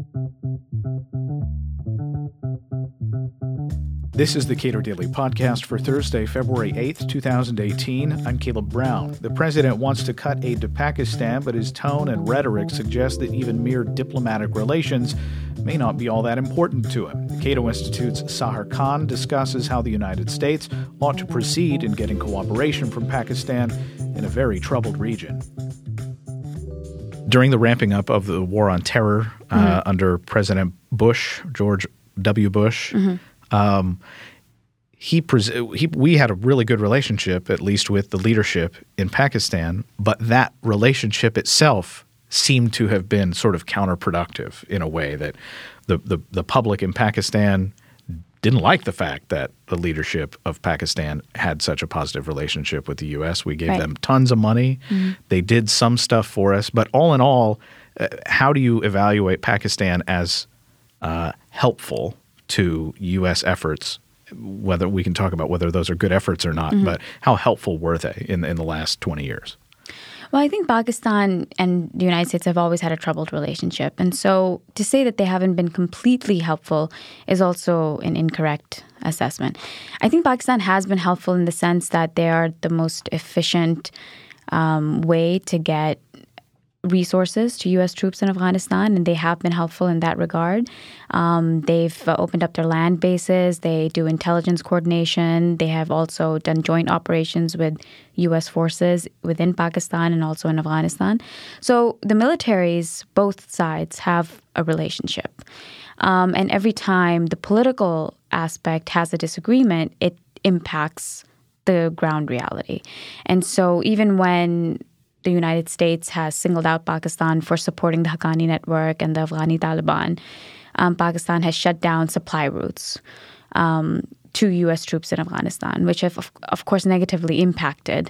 This is the Cato Daily Podcast for Thursday, February 8th, 2018. I'm Caleb Brown. The president wants to cut aid to Pakistan, but his tone and rhetoric suggest that even mere diplomatic relations may not be all that important to him. The Cato Institute's Sahar Khan discusses how the United States ought to proceed in getting cooperation from Pakistan in a very troubled region. During the ramping up of the war on terror under President Bush, George W. Bush, we had a really good relationship, at least with the leadership in Pakistan, but that relationship itself seemed to have been sort of counterproductive in a way that the public in Pakistan didn't like the fact that the leadership of Pakistan had such a positive relationship with the U.S. We gave them tons of money. They did some stuff for us. But all in all, how do you evaluate Pakistan as helpful to U.S. efforts, whether we can talk about whether those are good efforts or not, but how helpful were they in the last 20 years? Well, I think Pakistan and the United States have always had a troubled relationship. And so to say that they haven't been completely helpful is also an incorrect assessment. I think Pakistan has been helpful in the sense that they are the most efficient way to get resources to U.S. troops in Afghanistan, and they have been helpful in that regard. They've opened up their land bases. They do intelligence coordination. They have also done joint operations with U.S. forces within Pakistan and also in Afghanistan. So the militaries, both sides, have a relationship. And every time the political aspect has a disagreement, it impacts the ground reality. And so even when the United States has singled out Pakistan for supporting the Haqqani Network and the Afghani Taliban, Pakistan has shut down supply routes to U.S. troops in Afghanistan, which have, of course, negatively impacted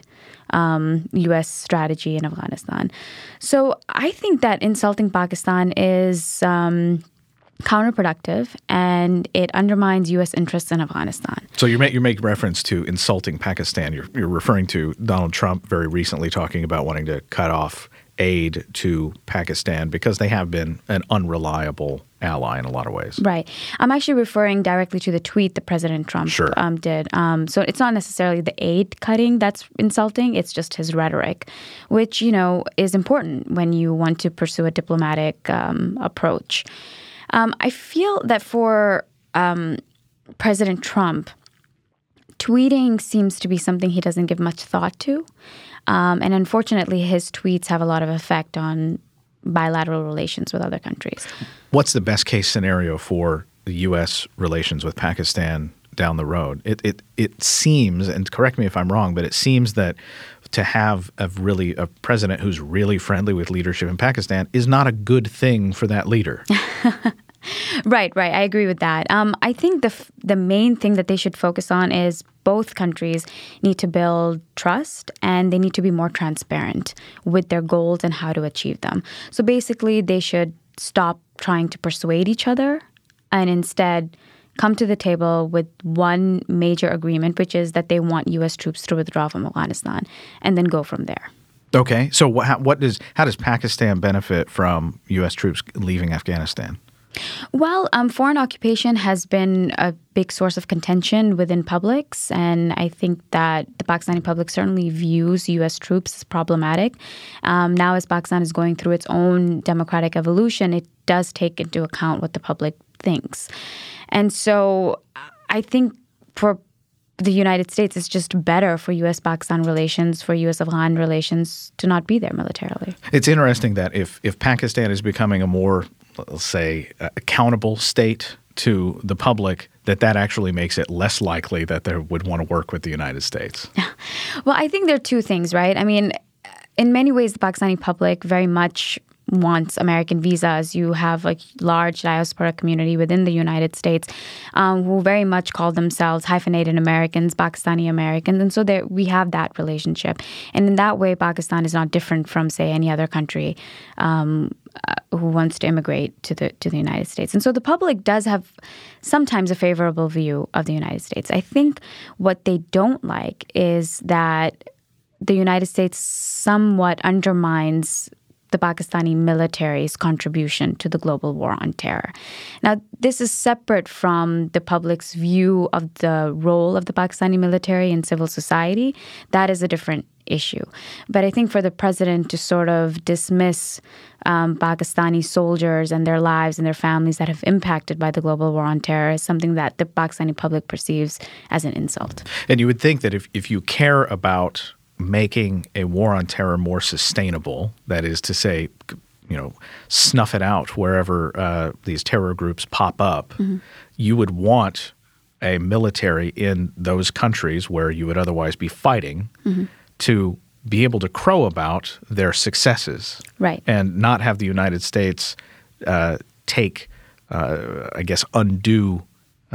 U.S. strategy in Afghanistan. So I think that insulting Pakistan is counterproductive, and it undermines U.S. interests in Afghanistan. So you make reference to insulting Pakistan. You're referring to Donald Trump very recently talking about wanting to cut off aid to Pakistan because they have been an unreliable ally in a lot of ways. Right. I'm actually referring directly to the tweet that President Trump did. So it's not necessarily the aid cutting that's insulting. It's just his rhetoric, which, is important when you want to pursue a diplomatic approach. I feel that for President Trump, tweeting seems to be something he doesn't give much thought to. And unfortunately, his tweets have a lot of effect on bilateral relations with other countries. What's the best case scenario for the U.S. relations with Pakistan down the road? It seems, and correct me if I'm wrong, but it seems that to have a president who's really friendly with leadership in Pakistan is not a good thing for that leader. Right. I agree with that. I think the main thing that they should focus on is both countries need to build trust, and they need to be more transparent with their goals and how to achieve them. So basically, they should stop trying to persuade each other and instead come to the table with one major agreement, which is that they want U.S. troops to withdraw from Afghanistan, and then go from there. Okay. So how does Pakistan benefit from U.S. troops leaving Afghanistan? Well, foreign occupation has been a big source of contention within publics, and I think that the Pakistani public certainly views U.S. troops as problematic. Now, as Pakistan is going through its own democratic evolution, it does take into account what the public thinks. And so I think for the United States, it's just better for U.S.-Pakistan relations, for U.S.-Afghan relations to not be there militarily. It's interesting that if Pakistan is becoming a more, let's say, accountable state to the public, that actually makes it less likely that they would want to work with the United States. Well, I think there are two things, right? I mean, in many ways, the Pakistani public very much wants American visas. You have a large diaspora community within the United States who very much call themselves hyphenated Americans, Pakistani Americans. And so we have that relationship. And in that way, Pakistan is not different from, say, any other country who wants to immigrate to the United States. And so the public does have sometimes a favorable view of the United States. I think what they don't like is that the United States somewhat undermines the Pakistani military's contribution to the global war on terror. Now, this is separate from the public's view of the role of the Pakistani military in civil society. That is a different issue. But I think for the president to sort of dismiss Pakistani soldiers and their lives and their families that have impacted by the global war on terror is something that the Pakistani public perceives as an insult. And you would think that if you care about making a war on terror more sustainable, that is to say, snuff it out wherever these terror groups pop up, you would want a military in those countries where you would otherwise be fighting to be able to crow about their successes, right, and not have the United States take, undue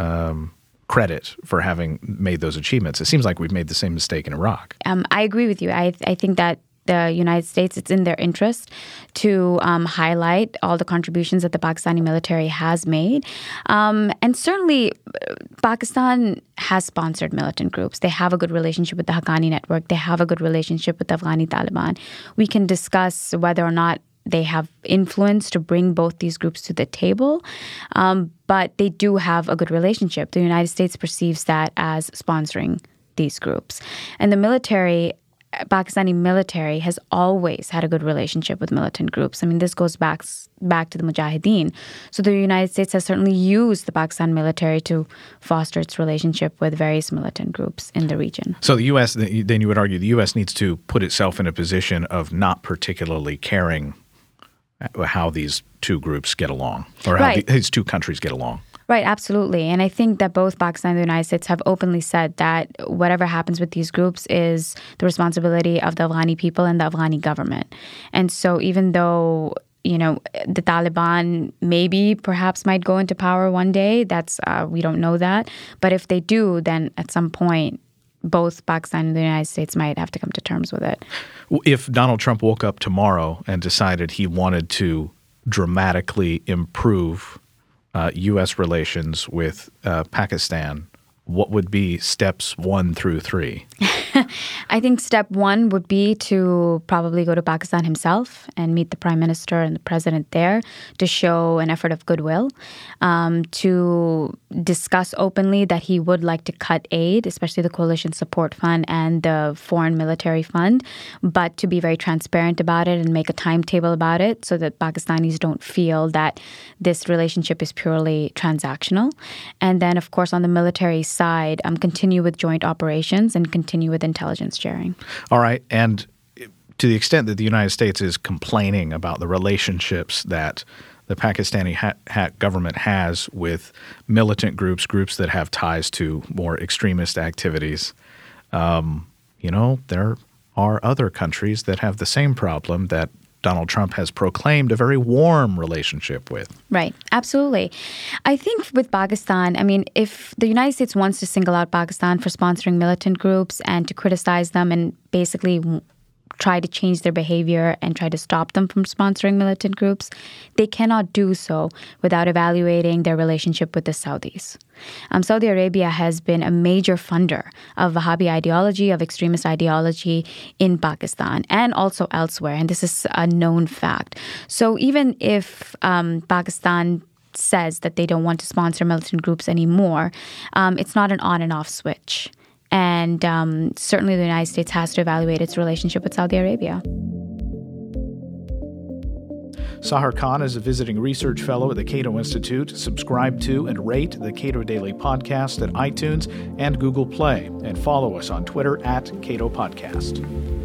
credit for having made those achievements. It seems like we've made the same mistake in Iraq. I agree with you. I think that the United States, it's in their interest to highlight all the contributions that the Pakistani military has made. And certainly, Pakistan has sponsored militant groups. They have a good relationship with the Haqqani Network. They have a good relationship with the Afghani Taliban. We can discuss whether or not they have influence to bring both these groups to the table, but they do have a good relationship. The United States perceives that as sponsoring these groups. And the military, Pakistani military, has always had a good relationship with militant groups. I mean, this goes back to the Mujahideen. So the United States has certainly used the Pakistan military to foster its relationship with various militant groups in the region. So the U.S., then you would argue the U.S. needs to put itself in a position of not particularly caring how these two groups get along, or how these two countries get along. Right, absolutely. And I think that both Pakistan and the United States have openly said that whatever happens with these groups is the responsibility of the Afghani people and the Afghani government. And so even though, the Taliban perhaps might go into power one day, we don't know that. But if they do, then at some point, both Pakistan and the United States might have to come to terms with it. If Donald Trump woke up tomorrow and decided he wanted to dramatically improve U.S. relations with Pakistan, what would be steps 1 through 3? I think step 1 would be to probably go to Pakistan himself and meet the prime minister and the president there to show an effort of goodwill, to discuss openly that he would like to cut aid, especially the Coalition Support Fund and the Foreign Military Fund, but to be very transparent about it and make a timetable about it so that Pakistanis don't feel that this relationship is purely transactional. And then, of course, on the military side, continue with joint operations and continue with intelligence sharing. All right. And to the extent that the United States is complaining about the relationships that the Pakistani government has with militant groups that have ties to more extremist activities, there are other countries that have the same problem that Donald Trump has proclaimed a very warm relationship with. Right. Absolutely. I think with Pakistan, if the United States wants to single out Pakistan for sponsoring militant groups and to criticize them and basically try to change their behavior and try to stop them from sponsoring militant groups, they cannot do so without evaluating their relationship with the Saudis. Saudi Arabia has been a major funder of Wahhabi ideology, of extremist ideology in Pakistan and also elsewhere, and this is a known fact. So even if Pakistan says that they don't want to sponsor militant groups anymore, it's not an on and off switch. And certainly the United States has to evaluate its relationship with Saudi Arabia. Sahar Khan is a visiting research fellow at the Cato Institute. Subscribe to and rate the Cato Daily Podcast at iTunes and Google Play. And follow us on Twitter at Cato Podcast.